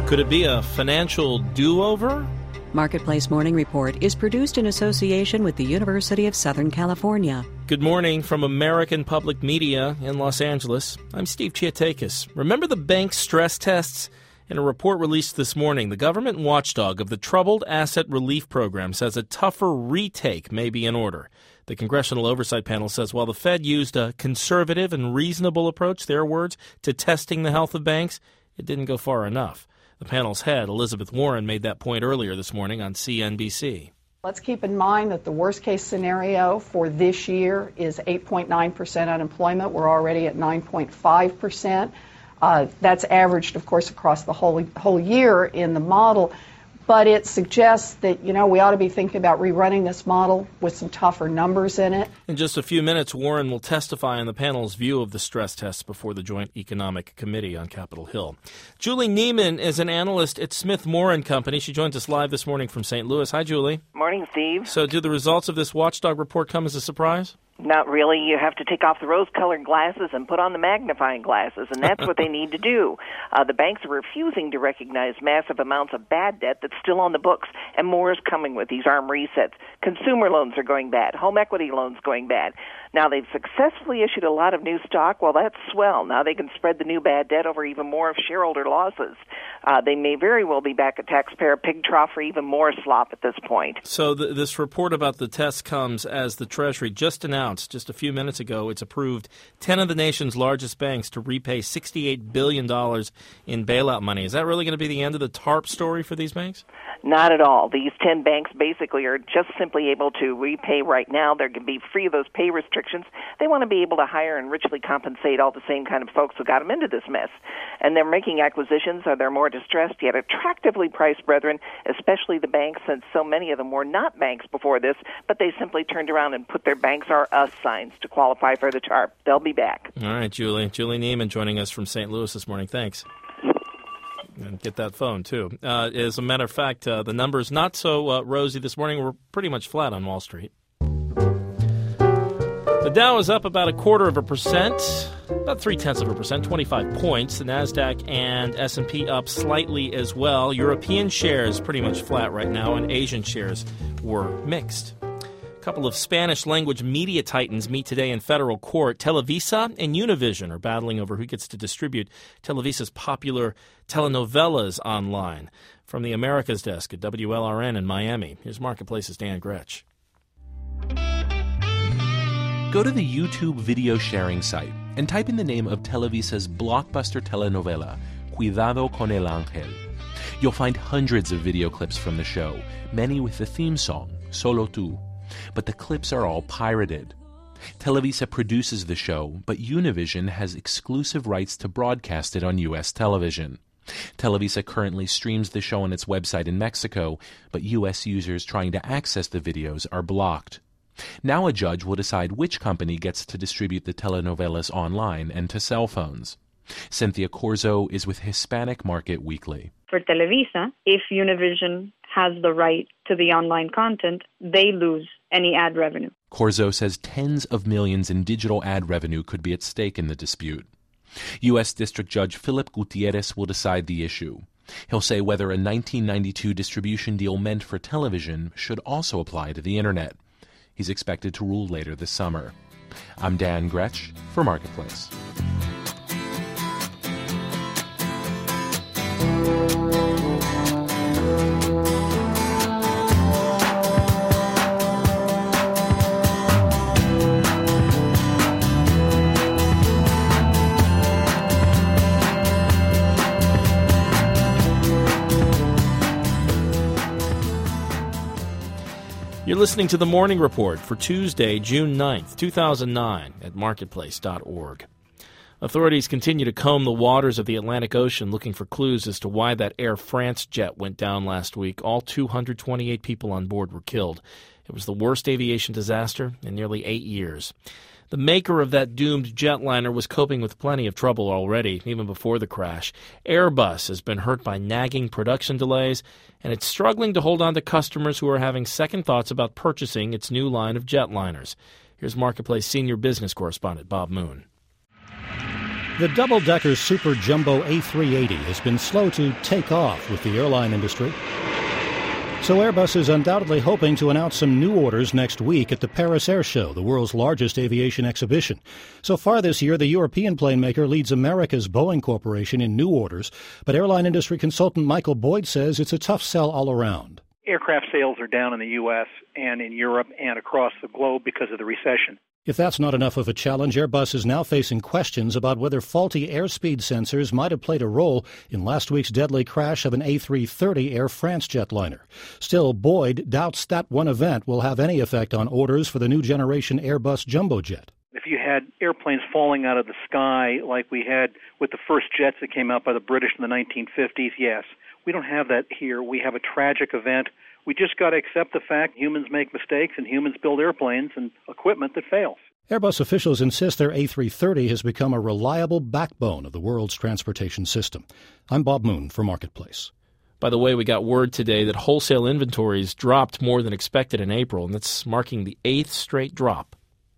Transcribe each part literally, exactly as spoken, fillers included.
Could it be a financial do-over? Marketplace Morning Report is produced in association with the University of Southern California. Good morning from American Public Media in Los Angeles. I'm Steve Chiatakis. Remember the bank stress tests? In a report released this morning, the government watchdog of the Troubled Asset Relief Program says a tougher retake may be in order. The Congressional Oversight Panel says while the Fed used a conservative and reasonable approach, their words, to testing the health of banks, it didn't go far enough. The panel's head, Elizabeth Warren, made that point earlier this morning on C N B C. Let's keep in mind that the worst-case scenario for this year is eight point nine percent unemployment. We're already at nine point five percent. Uh, that's averaged, of course, across the whole whole year in the model. But it suggests that, you know, we ought to be thinking about rerunning this model with some tougher numbers in it. In just a few minutes, Warren will testify on the panel's view of the stress tests before the Joint Economic Committee on Capitol Hill. Julie Neiman is an analyst at Smith Moore and Company. She joins us live this morning from Saint Louis. Hi, Julie. Morning, Steve. So do the results of this watchdog report come as a surprise? Not really. You have to take off the rose-colored glasses and put on the magnifying glasses, and that's what they need to do. Uh, the banks are refusing to recognize massive amounts of bad debt that's still on the books, and more is coming with these arm resets. Consumer loans are going bad. Home equity loans going bad. Now, they've successfully issued a lot of new stock. Well, that's swell. Now they can spread the new bad debt over even more of shareholder losses. Uh, they may very well be back at taxpayer pig trough for even more slop at this point. So th- this report about the test comes as the Treasury just announced just a few minutes ago it's approved ten of the nation's largest banks to repay sixty-eight billion dollars in bailout money. Is that really going to be the end of the TARP story for these banks? Not at all. These ten banks basically are just simply able to repay right now. They're going to be free of those pay restrictions. They want to be able to hire and richly compensate all the same kind of folks who got them into this mess. And they're making acquisitions, or they're more distressed, yet attractively priced brethren, especially the banks, since so many of them were not banks before this, but they simply turned around and put their banks are us signs to qualify for the TARP. They'll be back. All right, Julie. Julie Neiman joining us from Saint Louis this morning. Thanks. And get that phone, too. Uh, as a matter of fact, uh, the numbers not so uh, rosy this morning. We're pretty much flat on Wall Street. The Dow is up about a quarter of a percent, about three-tenths of a percent, twenty-five points. The NASDAQ and S and P up slightly as well. European shares pretty much flat right now, and Asian shares were mixed. A couple of Spanish-language media titans meet today in federal court. Televisa and Univision are battling over who gets to distribute Televisa's popular telenovelas online. From the Americas desk at W L R N in Miami, here's Marketplace's Dan Gretsch. Go to the YouTube video sharing site and type in the name of Televisa's blockbuster telenovela, Cuidado con el Ángel. You'll find hundreds of video clips from the show, many with the theme song, Solo Tú. But the clips are all pirated. Televisa produces the show, but Univision has exclusive rights to broadcast it on U S television. Televisa currently streams the show on its website in Mexico, but U S users trying to access the videos are blocked. Now a judge will decide which company gets to distribute the telenovelas online and to cell phones. Cynthia Corzo is with Hispanic Market Weekly. For Televisa, if Univision has the right to the online content, they lose any ad revenue. Corzo says tens of millions in digital ad revenue could be at stake in the dispute. U S District Judge Philip Gutierrez will decide the issue. He'll say whether a nineteen ninety-two distribution deal meant for television should also apply to the Internet. He's expected to rule later this summer. I'm Dan Gretsch for Marketplace. You're listening to the Morning Report for Tuesday, June ninth, two thousand nine at marketplace dot org. Authorities continue to comb the waters of the Atlantic Ocean looking for clues as to why that Air France jet went down last week. All two hundred twenty-eight people on board were killed. It was the worst aviation disaster in nearly eight years. The maker of that doomed jetliner was coping with plenty of trouble already, even before the crash. Airbus has been hurt by nagging production delays, and it's struggling to hold on to customers who are having second thoughts about purchasing its new line of jetliners. Here's Marketplace senior business correspondent Bob Moon. The double-decker Super Jumbo A three eighty has been slow to take off with the airline industry. So Airbus is undoubtedly hoping to announce some new orders next week at the Paris Air Show, the world's largest aviation exhibition. So far this year, the European plane maker leads America's Boeing Corporation in new orders, but airline industry consultant Michael Boyd says it's a tough sell all around. Aircraft sales are down in the U S and in Europe and across the globe because of the recession. If that's not enough of a challenge, Airbus is now facing questions about whether faulty airspeed sensors might have played a role in last week's deadly crash of an A three thirty Air France jetliner. Still, Boyd doubts that one event will have any effect on orders for the new generation Airbus jumbo jet. If you had airplanes falling out of the sky like we had with the first jets that came out by the British in the nineteen fifties, yes. We don't have that here. We have a tragic event. We just got to accept the fact humans make mistakes and humans build airplanes and equipment that fails. Airbus officials insist their A three thirty has become a reliable backbone of the world's transportation system. I'm Bob Moon for Marketplace. By the way, we got word today that wholesale inventories dropped more than expected in April, and that's marking the eighth straight drop.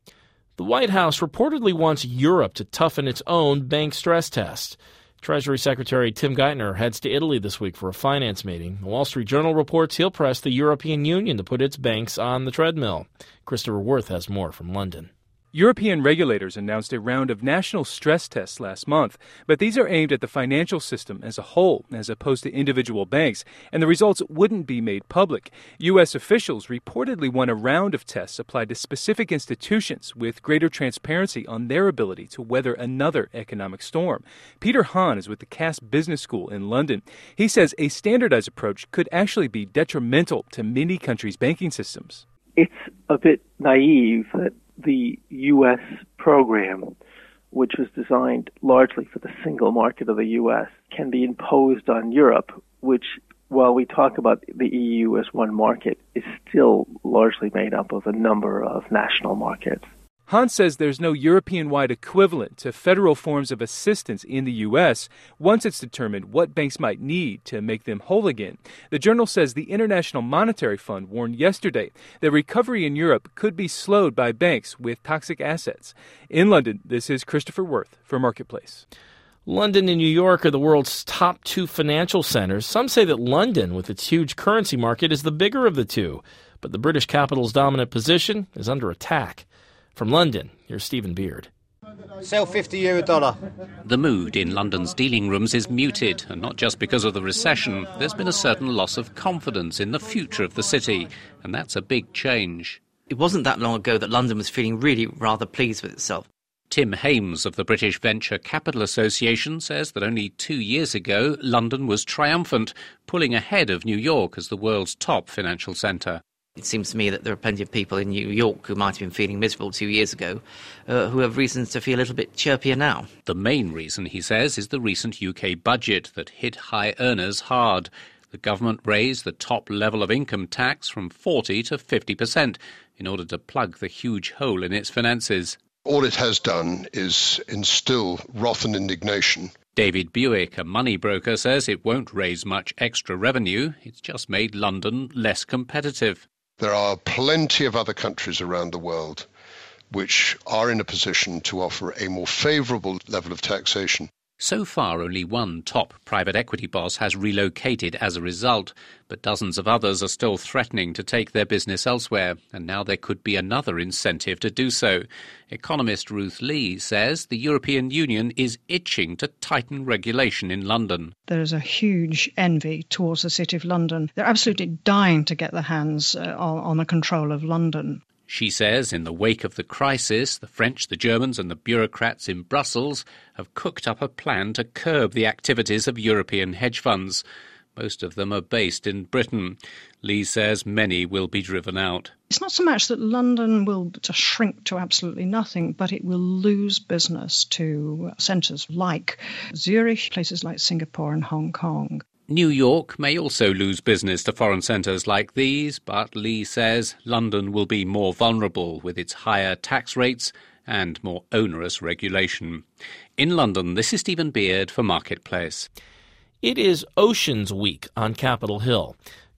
The White House reportedly wants Europe to toughen its own bank stress test. Treasury Secretary Tim Geithner heads to Italy this week for a finance meeting. The Wall Street Journal reports he'll press the European Union to put its banks on the treadmill. Christopher Worth has more from London. European regulators announced a round of national stress tests last month, but these are aimed at the financial system as a whole, as opposed to individual banks, and the results wouldn't be made public. U S officials reportedly want a round of tests applied to specific institutions with greater transparency on their ability to weather another economic storm. Peter Hahn is with the Cass Business School in London. He says a standardized approach could actually be detrimental to many countries' banking systems. It's a bit naive that the U S program, which was designed largely for the single market of the U S, can be imposed on Europe, which, while we talk about the E U as one market, is still largely made up of a number of national markets. Hans says there's no European-wide equivalent to federal forms of assistance in the U S once it's determined what banks might need to make them whole again. The Journal says the International Monetary Fund warned yesterday that recovery in Europe could be slowed by banks with toxic assets. In London, this is Christopher Worth for Marketplace. London and New York are the world's top two financial centers. Some say that London, with its huge currency market, is the bigger of the two. But the British capital's dominant position is under attack. From London, here's Stephen Beard. Sell fifty euro dollar. The mood in London's dealing rooms is muted, and not just because of the recession. There's been a certain loss of confidence in the future of the city, and that's a big change. It wasn't that long ago that London was feeling really rather pleased with itself. Tim Hames of the British Venture Capital Association says that only two years ago, London was triumphant, pulling ahead of New York as the world's top financial centre. It seems to me that there are plenty of people in New York who might have been feeling miserable two years ago uh, who have reasons to feel a little bit chirpier now. The main reason, he says, is the recent U K budget that hit high earners hard. The government raised the top level of income tax from forty to fifty percent in order to plug the huge hole in its finances. All it has done is instill wrath and indignation. David Buick, a money broker, says it won't raise much extra revenue. It's just made London less competitive. There are plenty of other countries around the world which are in a position to offer a more favourable level of taxation. So far, only one top private equity boss has relocated as a result, but dozens of others are still threatening to take their business elsewhere, and now there could be another incentive to do so. Economist Ruth Lee says the European Union is itching to tighten regulation in London. There is a huge envy towards the City of London. They're absolutely dying to get their hands uh, on, on the control of London. She says in the wake of the crisis, the French, the Germans and the bureaucrats in Brussels have cooked up a plan to curb the activities of European hedge funds. Most of them are based in Britain. Lee says many will be driven out. It's not so much that London will just shrink to absolutely nothing, but it will lose business to centres like Zurich, places like Singapore and Hong Kong. New York may also lose business to foreign centres like these, but Lee says London will be more vulnerable with its higher tax rates and more onerous regulation. In London, this is Stephen Beard for Marketplace. It is Oceans Week on Capitol Hill.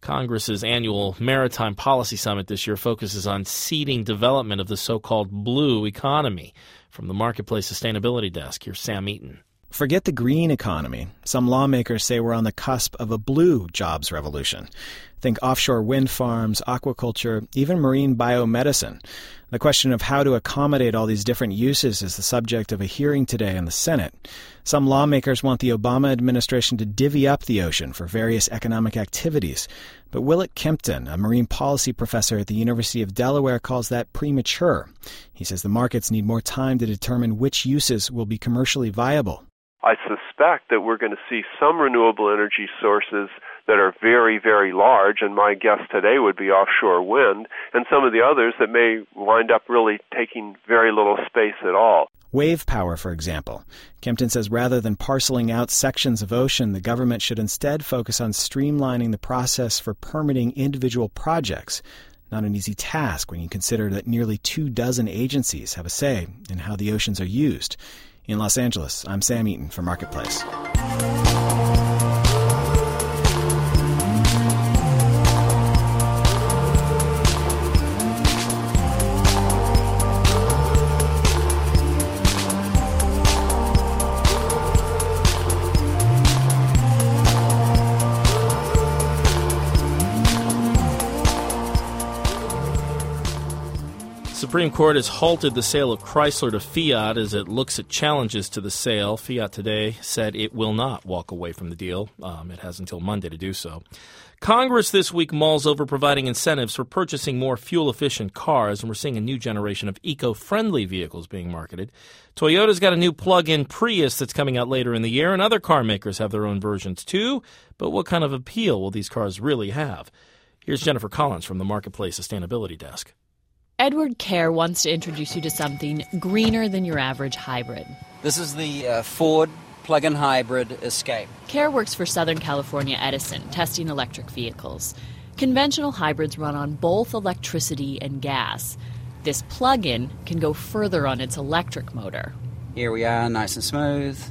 Congress's annual Maritime Policy Summit this year focuses on seeding development of the so-called blue economy. From the Marketplace Sustainability Desk, here's Sam Eaton. Forget the green economy. Some lawmakers say we're on the cusp of a blue jobs revolution. Think offshore wind farms, aquaculture, even marine biomedicine. The question of how to accommodate all these different uses is the subject of a hearing today in the Senate. Some lawmakers want the Obama administration to divvy up the ocean for various economic activities. But Willett Kempton, a marine policy professor at the University of Delaware, calls that premature. He says the markets need more time to determine which uses will be commercially viable. I suspect that we're going to see some renewable energy sources that are very, very large, and my guess today would be offshore wind, and some of the others that may wind up really taking very little space at all. Wave power, for example. Kempton says rather than parceling out sections of ocean, the government should instead focus on streamlining the process for permitting individual projects. Not an easy task when you consider that nearly two dozen agencies have a say in how the oceans are used. In Los Angeles, I'm Sam Eaton for Marketplace. The Supreme Court has halted the sale of Chrysler to Fiat as it looks at challenges to the sale. Fiat today said it will not walk away from the deal. Um, it has until Monday to do so. Congress this week mulls over providing incentives for purchasing more fuel-efficient cars, and we're seeing a new generation of eco-friendly vehicles being marketed. Toyota's got a new plug-in Prius that's coming out later in the year, and other car makers have their own versions too. But what kind of appeal will these cars really have? Here's Jennifer Collins from the Marketplace Sustainability Desk. Edward Kerr wants to introduce you to something greener than your average hybrid. This is the uh, Ford plug-in hybrid Escape. Kerr works for Southern California Edison, testing electric vehicles. Conventional hybrids run on both electricity and gas. This plug-in can go further on its electric motor. Here we are, nice and smooth.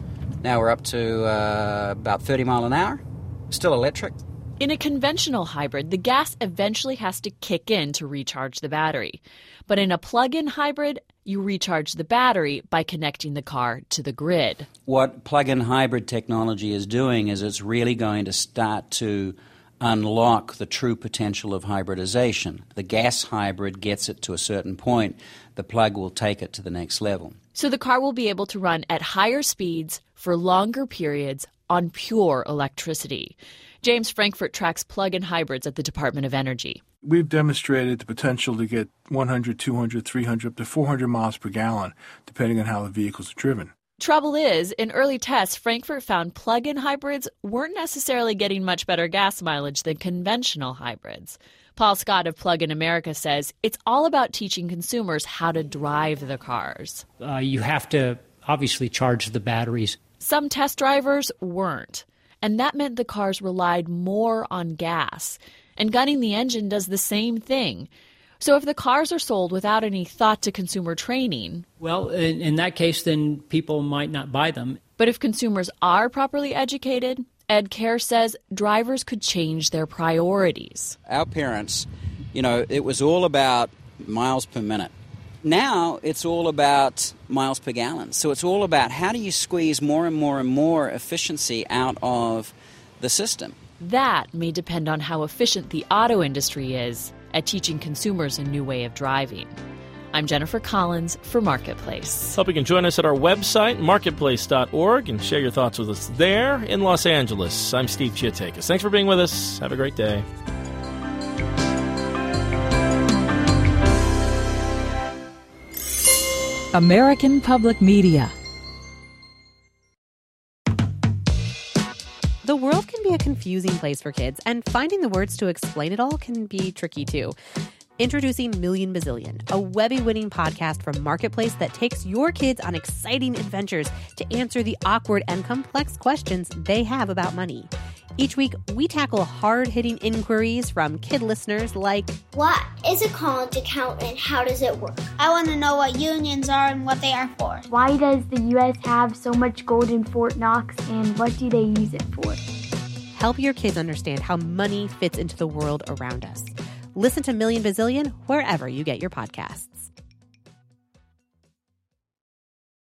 Now we're up to uh, about thirty mile an hour. Still electric. In a conventional hybrid, the gas eventually has to kick in to recharge the battery. But in a plug-in hybrid, you recharge the battery by connecting the car to the grid. What plug-in hybrid technology is doing is it's really going to start to unlock the true potential of hybridization. The gas hybrid gets it to a certain point. The plug will take it to the next level. So the car will be able to run at higher speeds for longer periods on pure electricity. James Frankfurt tracks plug-in hybrids at the Department of Energy. We've demonstrated the potential to get one hundred, two hundred, three hundred, up to four hundred miles per gallon, depending on how the vehicles are driven. Trouble is, in early tests, Frankfurt found plug-in hybrids weren't necessarily getting much better gas mileage than conventional hybrids. Paul Scott of Plug-in America says it's all about teaching consumers how to drive the cars. Uh, you have to obviously charge the batteries. Some test drivers weren't. And that meant the cars relied more on gas. And gunning the engine does the same thing. So if the cars are sold without any thought to consumer training... Well, in, in that case, then people might not buy them. But if consumers are properly educated, Ed Kerr says drivers could change their priorities. Our parents, you know, it was all about miles per minute. Now it's all about miles per gallon. So it's all about how do you squeeze more and more and more efficiency out of the system. That may depend on how efficient the auto industry is at teaching consumers a new way of driving. I'm Jennifer Collins for Marketplace. Hope you can join us at our website, marketplace dot org, and share your thoughts with us there in Los Angeles. I'm Steve Chiatakis. Thanks for being with us. Have a great day. American Public Media. The world can be a confusing place for kids, and finding the words to explain it all can be tricky too. Introducing Million Bazillion, a Webby-winning podcast from Marketplace that takes your kids on exciting adventures to answer the awkward and complex questions they have about money. Each week, we tackle hard-hitting inquiries from kid listeners like, what is a college account and how does it work? I want to know what unions are and what they are for. Why does the U S have so much gold in Fort Knox and what do they use it for? help your kids understand how money fits into the world around us. Listen to Million Bazillion wherever you get your podcasts.